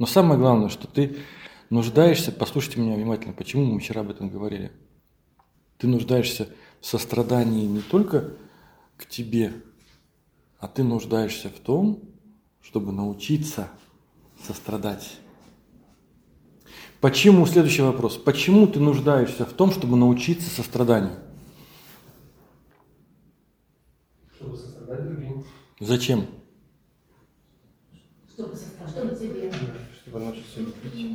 Но самое главное, что ты нуждаешься, послушайте меня внимательно, почему мы вчера об этом говорили. Ты нуждаешься в сострадании не только к тебе, а ты нуждаешься в том, чтобы научиться сострадать. Почему? Следующий вопрос. Почему ты нуждаешься в том, чтобы научиться состраданию? Чтобы сострадать другим. Зачем? Чтобы тебе. Чтобы научиться любить.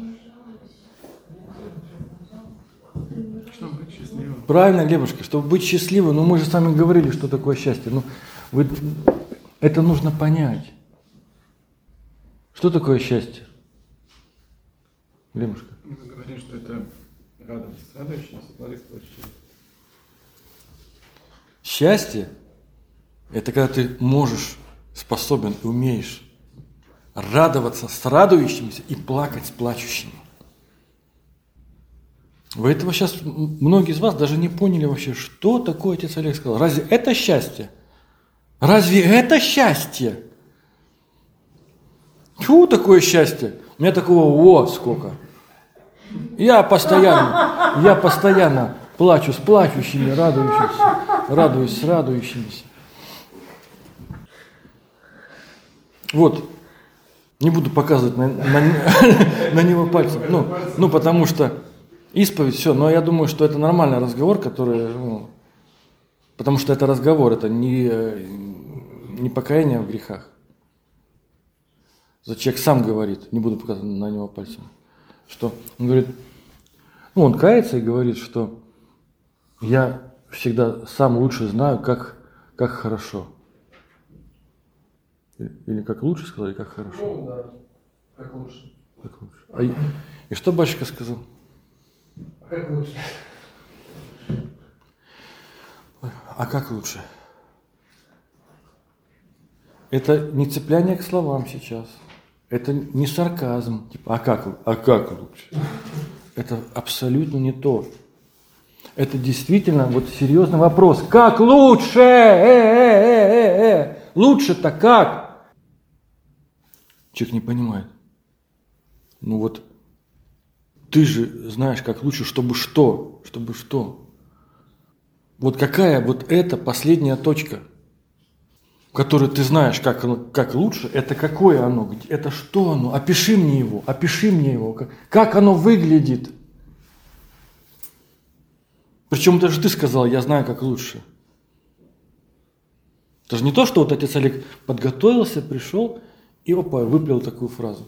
Чтобы быть счастливым. Правильно, Глебушка, чтобы быть счастливым, но мы же с вами говорили, что такое счастье. Это нужно понять. Что такое счастье? Глебушка. Мы говорим, что это радость, радующаяся, благословящая. Счастье – это когда ты можешь, способен и умеешь радоваться с радующимися и плакать с плачущими. Вы этого сейчас, многие из вас даже не поняли вообще, что такое отец Олег сказал. Разве это счастье? Разве это счастье? Чего такое счастье? У меня такого сколько. Я постоянно плачу с плачущими, радуюсь с радующимися. Вот. Не буду показывать на него пальцем. Ну, потому что исповедь, все. Но я думаю, что это нормальный разговор, который... потому что это разговор, это не покаяние в грехах. Человек сам говорит, не буду показывать на него пальцем, что он говорит... он кается и говорит, что я всегда сам лучше знаю, как хорошо. Или как лучше сказать, как хорошо? Ну, да, как лучше. Как лучше. И что батюшка сказал? А как лучше? А как лучше? Это не цепляние к словам сейчас. Это не сарказм. Типа, а как лучше? Это абсолютно не то. Это действительно серьезный вопрос. Как лучше? Лучше-то как? Человек не понимает. Ты же знаешь, как лучше, чтобы что? Чтобы что? Какая эта последняя точка, в которой ты знаешь, как лучше, это какое оно? Это что оно? Опиши мне его. Как оно выглядит? Причем даже ты сказал, я знаю, как лучше. Это же не то, что отец Олег подготовился, пришел и выплел такую фразу.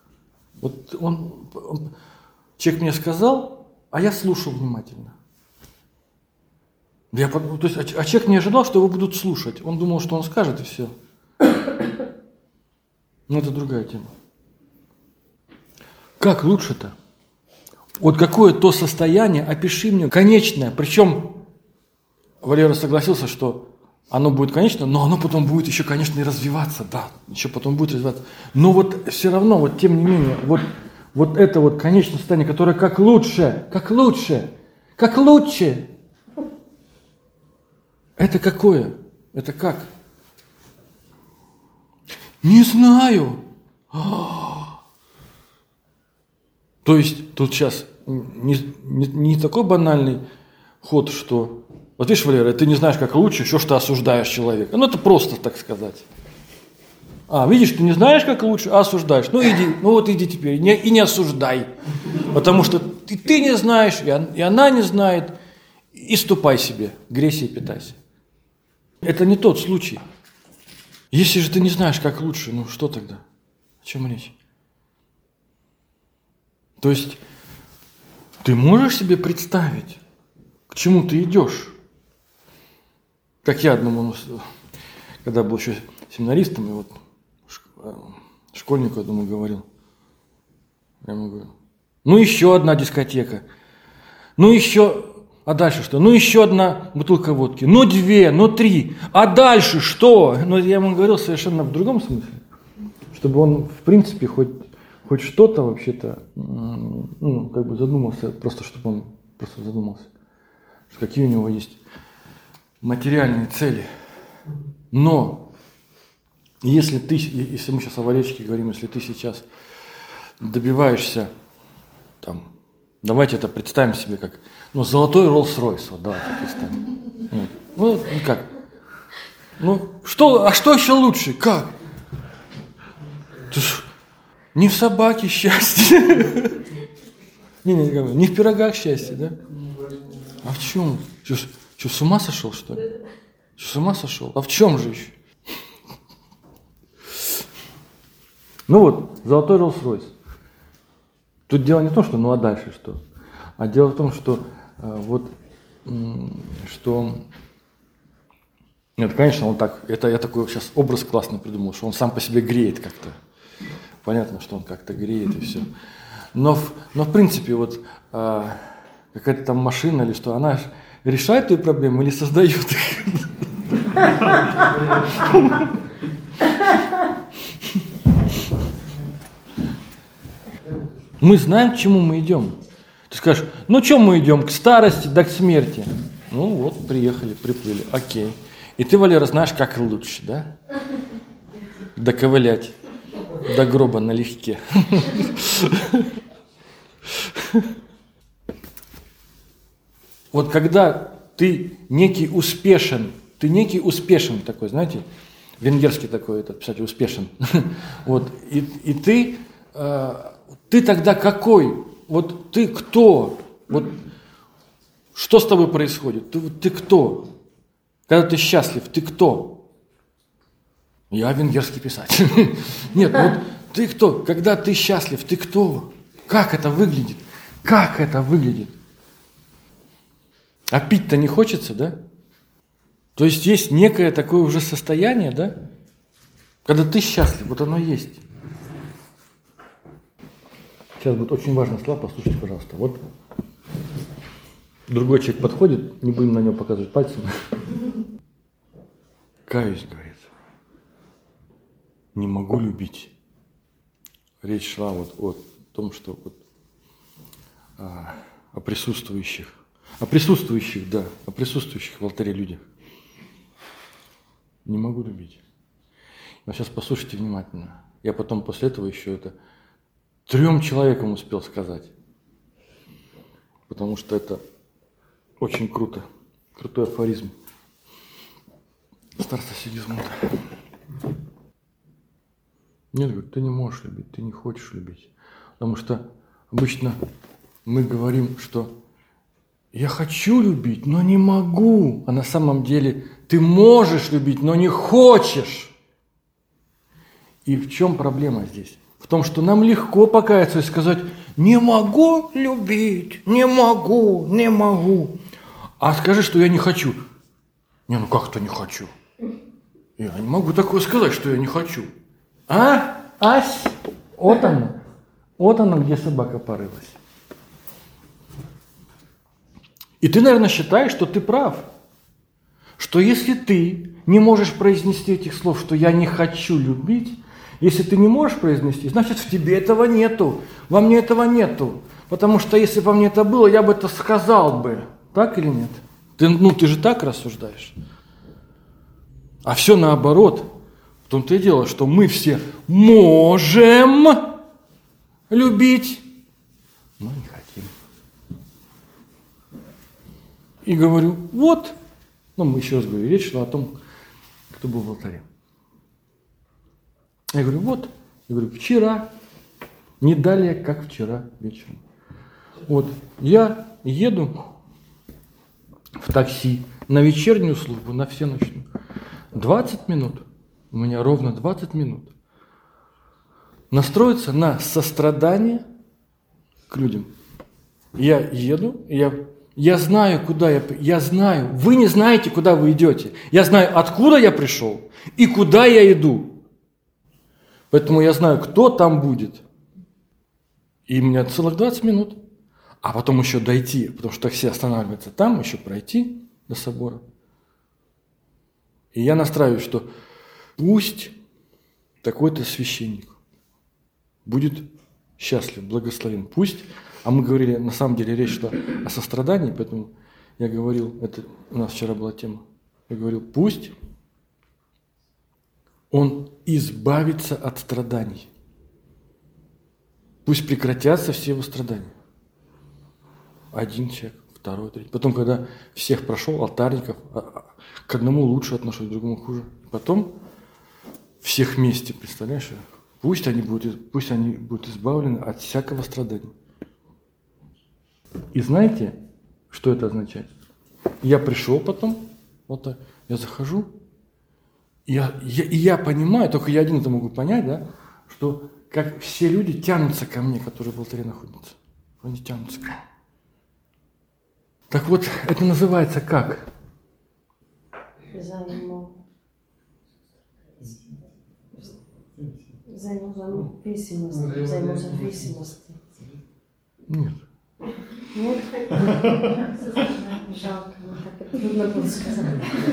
Человек мне сказал, а я слушал внимательно. А человек не ожидал, что его будут слушать. Он думал, что он скажет, и все. Но это другая тема. Как лучше-то? Какое то состояние, опиши мне, конечное. Причем Валера согласился, что оно будет конечно, но оно потом будет еще, конечно, и развиваться. Да, еще потом будет развиваться. Но все равно, тем не менее, это конечное состояние, которое как лучше. Это какое? Это как? Не знаю. То есть тут сейчас не такой банальный ход, что... видишь, Валера, ты не знаешь, как лучше, еще что осуждаешь человека. Это просто так сказать. Видишь, ты не знаешь, как лучше, а осуждаешь. Иди теперь, и не осуждай. Потому что ты не знаешь, и она не знает. И ступай себе, грейся и питайся. Это не тот случай. Если же ты не знаешь, как лучше, что тогда? О чем речь? То есть, ты можешь себе представить, к чему ты идешь? Как я одному, когда был еще семинаристом, и школьнику, я думаю, говорил. Я ему говорю, еще одна дискотека. А дальше что? Еще одна бутылка водки. 2, 3. А дальше что? Я ему говорил совершенно в другом смысле. Чтобы он, в принципе, хоть что-то вообще-то, задумался, чтобы он задумался. Какие у него есть материальные цели. Но если мы сейчас о Валерчике говорим, если ты сейчас добиваешься, там, давайте это представим себе как, золотой Роллс-Ройс, вот давайте представим. Ну, как? А что еще лучше? Как? Ты ж, не в собаке счастье. Не в пирогах счастье, да? А в чем? Что, с ума сошел, что ли? Что, с ума сошел? А в чем же еще? Золотой Роллс-Ройс. Тут дело не в том, что а дальше что? А дело в том, что Нет, конечно, он так, это я такой сейчас образ классный придумал, что он сам по себе греет как-то. Понятно, что он как-то греет и все. Но в принципе, какая-то там машина или что, она решает твои проблемы или создает их? Мы знаем, к чему мы идем. Ты скажешь, чем мы идем? К старости, да к смерти. Приехали, приплыли, окей. И ты, Валера, знаешь, как лучше, да? Доковылять до гроба налегке. Вот когда ты некий успешен такой, знаете, венгерский такой этот писатель успешен. И ты тогда какой? Ты кто? Что с тобой происходит? Ты кто? Когда ты счастлив, ты кто? Я венгерский писатель. Нет, ты кто? Когда ты счастлив, ты кто? Как это выглядит? Как это выглядит? А пить-то не хочется, да? То есть некое такое уже состояние, да? Когда ты счастлив, оно есть. Сейчас будет очень важное слово, послушайте, пожалуйста. Другой человек подходит, не будем на него показывать пальцем. Каюсь, говорит. Не могу любить. Речь шла о том, что о присутствующих. О присутствующих в алтаре людях. Не могу любить. Но сейчас послушайте внимательно. Я потом после этого еще это 3 человекам успел сказать. Потому что это очень круто. Крутой афоризм. Старца Сигизмунда. Нет, говорит, ты не можешь любить, ты не хочешь любить. Потому что обычно мы говорим, что я хочу любить, но не могу. А на самом деле ты можешь любить, но не хочешь. И в чем проблема здесь? В том, что нам легко покаяться и сказать, не могу любить, не могу. А скажи, что я не хочу. Как это не хочу? Я не могу такое сказать, что я не хочу. Ась, вот оно, где собака порылась. И ты, наверное, считаешь, что ты прав. Что если ты не можешь произнести этих слов, что я не хочу любить, если ты не можешь произнести, значит, в тебе этого нету, во мне этого нету. Потому что если бы во мне это было, я бы это сказал бы. Так или нет? Ты же так рассуждаешь. А все наоборот. В том-то и дело, что мы все можем любить, но не хотим. И говорю, мы еще раз говорю, речь шла о том, кто был в алтаре. Я говорю, вчера, не далее, как вчера вечером. Я еду в такси на вечернюю службу, на всеночную. 20 минут. У меня ровно 20 минут. Настроиться на сострадание к людям. Я еду, я знаю, куда я знаю. Вы не знаете, куда вы идете. Я знаю, откуда я пришел и куда я иду. Поэтому я знаю, кто там будет. И у меня целых 20 минут. А потом еще дойти, потому что такси останавливается там, еще пройти до собора. И я настраиваю, что пусть такой-то священник будет счастлив, благословен. Пусть, а мы говорили, на самом деле речь шла о сострадании, поэтому я говорил, это у нас вчера была тема, я говорил, пусть он избавится от страданий. Пусть прекратятся все его страдания. Один человек, второй, третий. Потом, когда всех прошел, алтарников, к одному лучше отношусь, к другому хуже. Потом всех вместе, представляешь? Пусть они будут избавлены от всякого страдания. И знаете, что это означает? Я пришел потом, вот так, я захожу, и я понимаю, только я один это могу понять, да, что как все люди тянутся ко мне, которые в алтаре находятся. Они тянутся ко мне. Так вот, это называется как? Взаимозависимость. Нет. Нет? Жалко, так трудно было сказать.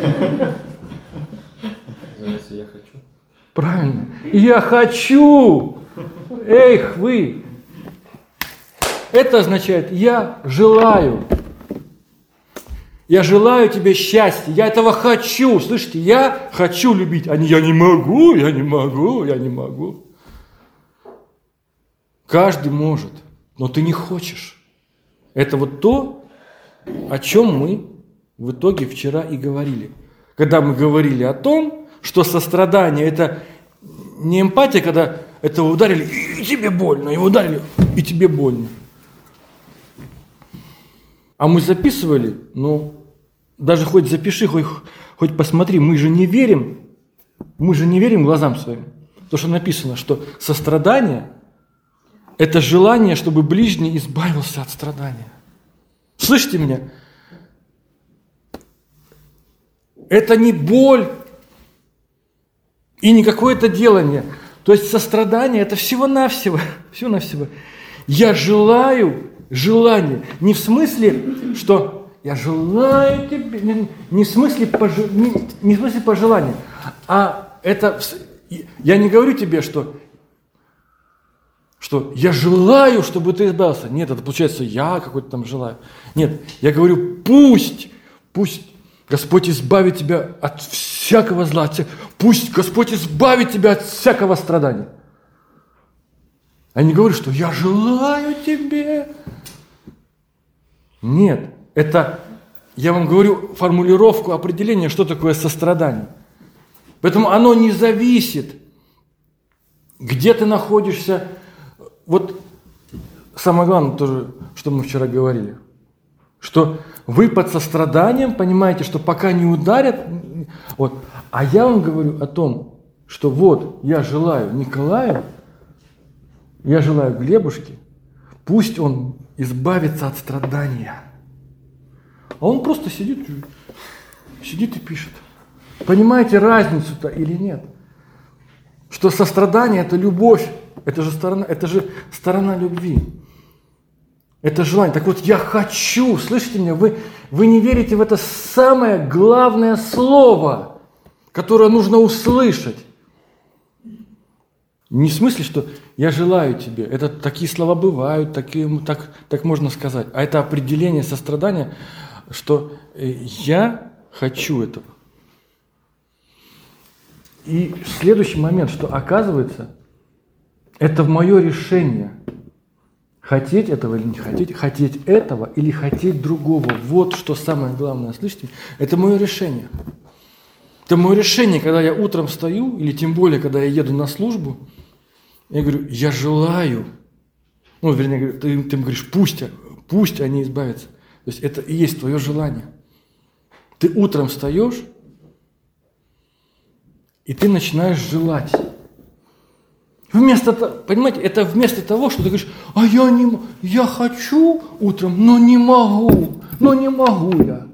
Называется «Я хочу». Правильно. Я хочу! Эх, вы! Это означает «я желаю». Я желаю тебе счастья, я этого хочу, слышите, я хочу любить, а не я не могу, я не могу, я не могу. Каждый может, но ты не хочешь. Это вот то, о чем мы в итоге вчера и говорили. Когда мы говорили о том, что сострадание – это не эмпатия, когда этого ударили, и тебе больно, его ударили, и тебе больно. А мы записывали, даже хоть запиши, хоть посмотри, мы же не верим глазам своим. Потому что написано, что сострадание – это желание, чтобы ближний избавился от страдания. Слышите меня? Это не боль и не какое-то делание. То есть сострадание – это всего-навсего. Я желаю желание. Не в смысле, что я желаю тебе, не в смысле пожелания, а это, я не говорю тебе, что я желаю, чтобы ты избавился. Нет, это получается, я какой-то там желаю. Нет, я говорю, пусть Господь избавит тебя от всякого зла, пусть Господь избавит тебя от всякого страдания. А не говорю, что я желаю тебе. Нет, это, я вам говорю формулировку, определение, что такое сострадание. Поэтому оно не зависит, где ты находишься. Вот самое главное тоже, что мы вчера говорили, что вы под состраданием понимаете, что пока не ударят, вот. А я вам говорю о том, что вот я желаю Николаю, я желаю Глебушке, пусть он избавится от страдания. А он просто сидит и пишет. Понимаете разницу-то или нет? Что сострадание – это любовь, это же сторона любви. Это желание. Так вот, я хочу, слышите меня, вы не верите в это самое главное слово, которое нужно услышать. Не в смысле, что я желаю тебе. Это такие слова бывают, так можно сказать. А это определение сострадания, что я хочу этого. И следующий момент, что оказывается, это мое решение. Хотеть этого или не хотеть, хотеть этого или хотеть другого. Вот что самое главное, слышите? Это мое решение. Это мое решение, когда я утром встаю, или тем более, когда я еду на службу, я говорю, я желаю, вернее, ты говоришь, пусть они избавятся. То есть это и есть твое желание. Ты утром встаешь, и ты начинаешь желать. Понимаете, это вместо того, что ты говоришь, я хочу утром, но не могу я.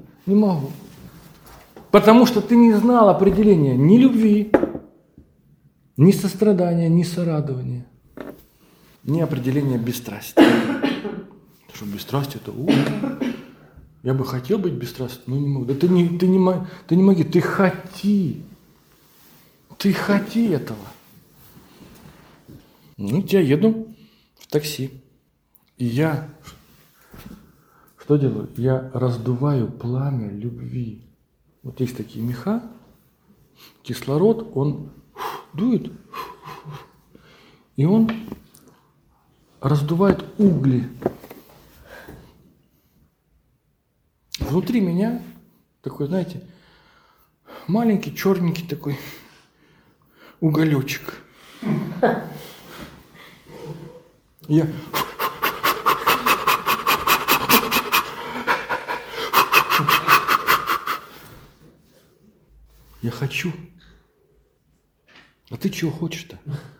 Потому что ты не знал определения ни любви, ни сострадания, ни сорадования, ни определения бесстрастия. Потому что бесстрастие – это я бы хотел быть бесстрастным, но не могу. Да ты не моги, ты хоти этого. Я еду в такси, и я что делаю? Я раздуваю пламя любви. Вот есть такие меха, кислород, он дует, и он раздувает угли. Внутри меня такой, знаете, маленький, черненький такой уголечек. Я хочу. А ты чего хочешь-то?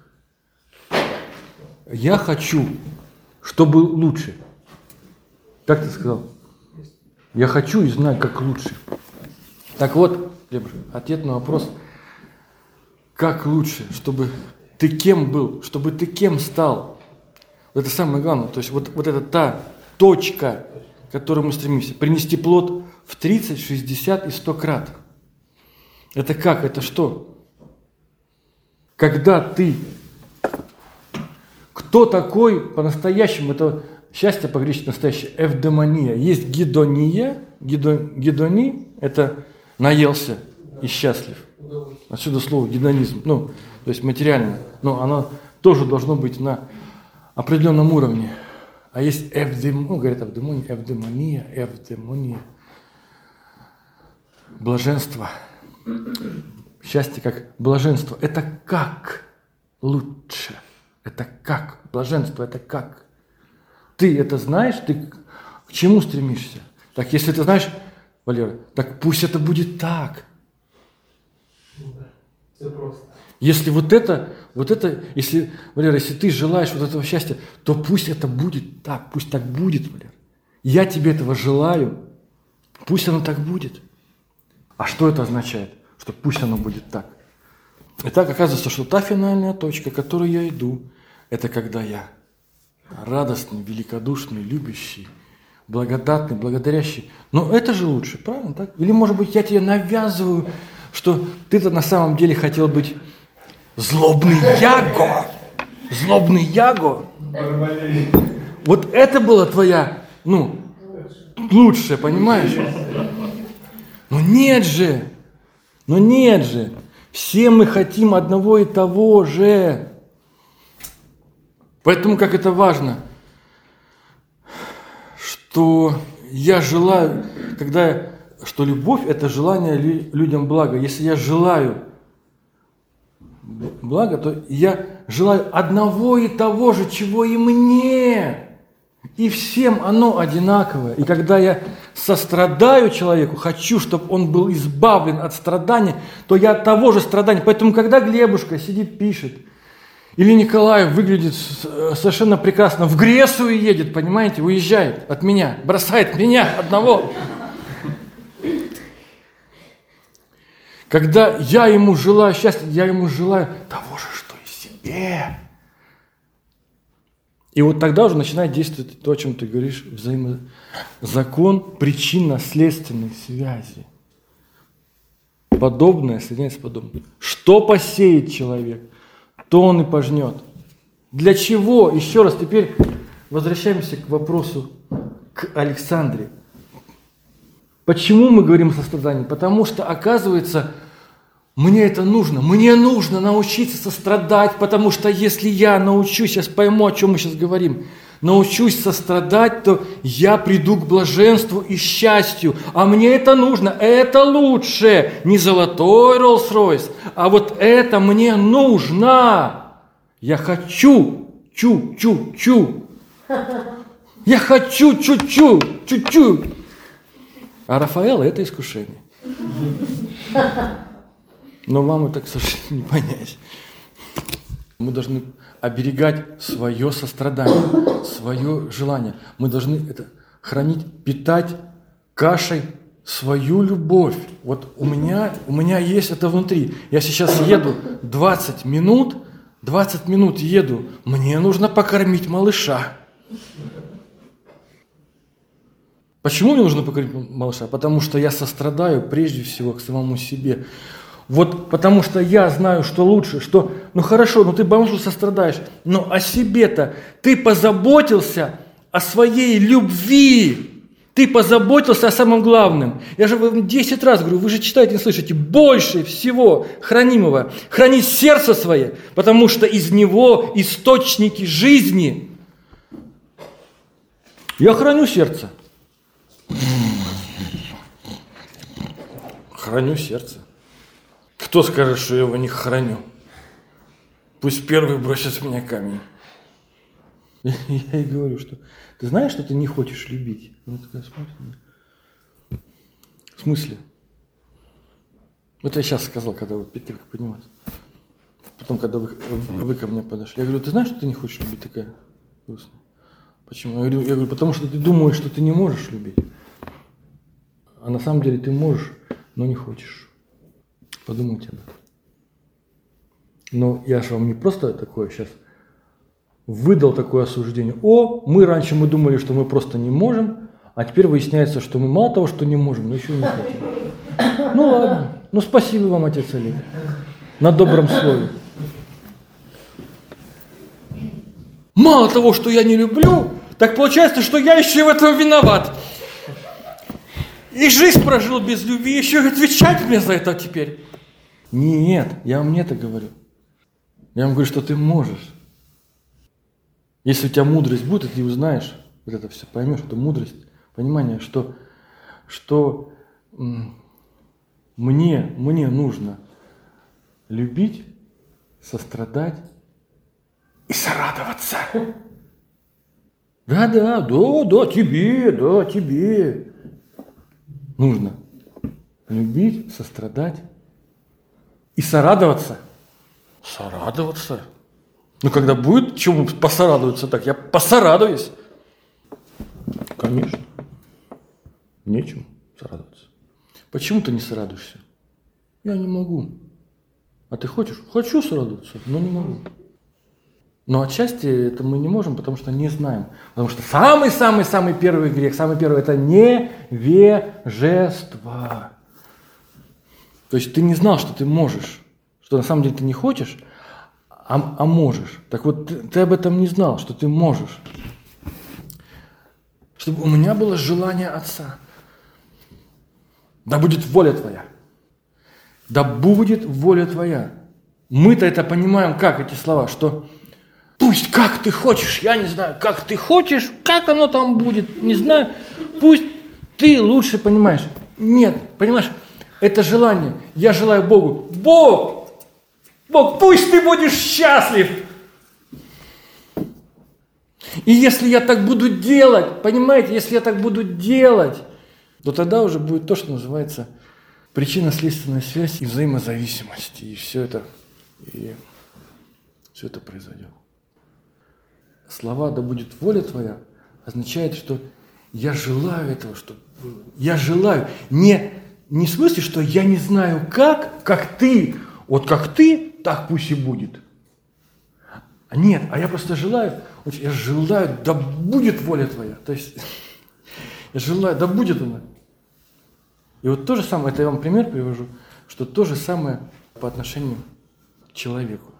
Я хочу, чтобы лучше. Как ты сказал? Я хочу и знаю, как лучше. Так вот, ответ на вопрос, как лучше, чтобы ты кем был, чтобы ты кем стал. Вот это самое главное. То есть вот это та точка, к которой мы стремимся. Принести плод в 30, 60 и 100 крат. Это как? Это что? Когда ты... Кто такой по-настоящему? Это счастье по-гречески настоящее. Эвдемония. Есть гедония. Гедони – это наелся и счастлив. Отсюда слово гедонизм. То есть материально. Но оно тоже должно быть на определенном уровне. А есть эвдемония. Блаженство. Счастье как блаженство. Это как лучше. Это как. Блаженство – это как. Ты это знаешь, ты к чему стремишься? Так, если ты знаешь, Валера, так пусть это будет так. Все просто. Если если, Валера, если ты желаешь вот этого счастья, то пусть это будет так, пусть так будет, Валера. Я тебе этого желаю, пусть оно так будет. А что это означает? Что пусть оно будет так. И так оказывается, что та финальная точка, к которой я иду, это когда я радостный, великодушный, любящий, благодатный, благодарящий. Но это же лучше, правильно так? Или, может быть, я тебе навязываю, что ты-то на самом деле хотел быть злобный Яго. Злобный Яго. Вот это была твоя, лучшее, понимаешь? Но нет же. Все мы хотим одного и того же. Поэтому как это важно, что я желаю, что любовь – это желание людям блага. Если я желаю блага, то я желаю одного и того же, чего и мне. И всем оно одинаковое. И когда я сострадаю человеку, хочу, чтобы он был избавлен от страдания, то я от того же страдания. Поэтому, когда Глебушка сидит, пишет, или Николай выглядит совершенно прекрасно, в Грецию едет, понимаете, уезжает от меня, бросает меня одного. Когда я ему желаю счастья, я ему желаю того же, что и себе. И вот тогда уже начинает действовать то, о чем ты говоришь, закон причинно-следственной связи. Подобное соединяется с подобным. Что посеет человек, то он и пожнет. Для чего? Еще раз, теперь возвращаемся к вопросу к Александре. Почему мы говорим о сострадании? Потому что, оказывается, мне это нужно. Мне нужно научиться сострадать, потому что если я научусь, сейчас пойму, о чем мы сейчас говорим, научусь сострадать, то я приду к блаженству и счастью. А мне это нужно, это лучше. Не золотой Роллс-Ройс, а вот это мне нужно. Я хочу, чу-чу-чу. Я хочу чуть-чуть. А Рафаэла – это искушение. Но вам это, к сожалению, не понять. Мы должны оберегать свое сострадание, свое желание. Мы должны это хранить, питать кашей свою любовь. Вот у меня есть это внутри. Я сейчас еду 20 минут еду. Мне нужно покормить малыша. Почему мне нужно покормить малыша? Потому что я сострадаю прежде всего к самому себе. Вот потому что я знаю, что лучше, что, хорошо, ты малышу сострадаешь, но о себе-то ты позаботился о своей любви. Ты позаботился о самом главном. Я же вам 10 раз говорю, вы же читаете, не слышите, больше всего хранимого. Храни сердце свое, потому что из него источники жизни. Я храню сердце. Храню сердце. Кто скажет, что я его не храню? Пусть первый бросит с меня камень. Я ей говорю, что ты знаешь, что ты не хочешь любить? Она такая смотрит на меня. В смысле? Вот я сейчас сказал, когда вы перед тем, как подниматься. Потом, когда вы ко мне подошли. Я говорю, ты знаешь, что ты не хочешь любить? Такая грустная. Почему? Я говорю, потому что ты думаешь, что ты не можешь любить. А на самом деле ты можешь, но не хочешь. Подумайте об этом. Но я же вам не просто такое сейчас выдал такое осуждение. Мы думали, что мы просто не можем, а теперь выясняется, что мы мало того, что не можем, но еще и не хотим. Ну ладно. Ну спасибо вам, отец Олег. На добром слове. Мало того, что я не люблю, так получается, что я еще и в этом виноват. И жизнь прожил без любви, еще и отвечать мне за это теперь. Нет, я вам не это говорю. Я вам говорю, что ты можешь. Если у тебя мудрость будет, и ты узнаешь, вот это все поймешь, это мудрость, понимание, что мне нужно любить, сострадать и сорадоваться. Да, тебе нужно любить, сострадать и сорадоваться. Сорадоваться? Ну, когда будет чему посорадоваться так, я посорадуюсь. Конечно. Нечему сорадоваться. Почему ты не сорадуешься? Я не могу. А ты хочешь? Хочу сорадоваться, но не могу. Но отчасти это мы не можем, потому что не знаем. Потому что самый-самый-самый первый грех, самый первый – это невежество. То есть ты не знал, что ты можешь, что на самом деле ты не хочешь, а можешь. Так вот, ты об этом не знал, что ты можешь. Чтобы у меня было желание Отца. Да будет воля Твоя. Да будет воля Твоя. Мы-то это понимаем, как эти слова, что пусть как ты хочешь, я не знаю, как ты хочешь, как оно там будет, не знаю, пусть ты лучше понимаешь. Нет, понимаешь, это желание. Я желаю Богу. Бог, пусть ты будешь счастлив. И если я так буду делать, понимаете, если я так буду делать, то тогда уже будет то, что называется причинно-следственная связь и взаимозависимость. И все это произойдет. Слова «да будет воля Твоя» означает, что я желаю этого, что я желаю. Не в смысле, что я не знаю как ты, вот как ты, так пусть и будет. Нет, а я просто желаю, да будет воля Твоя. То есть я желаю, да будет она. И вот то же самое, это я вам пример привожу, что то же самое по отношению к человеку.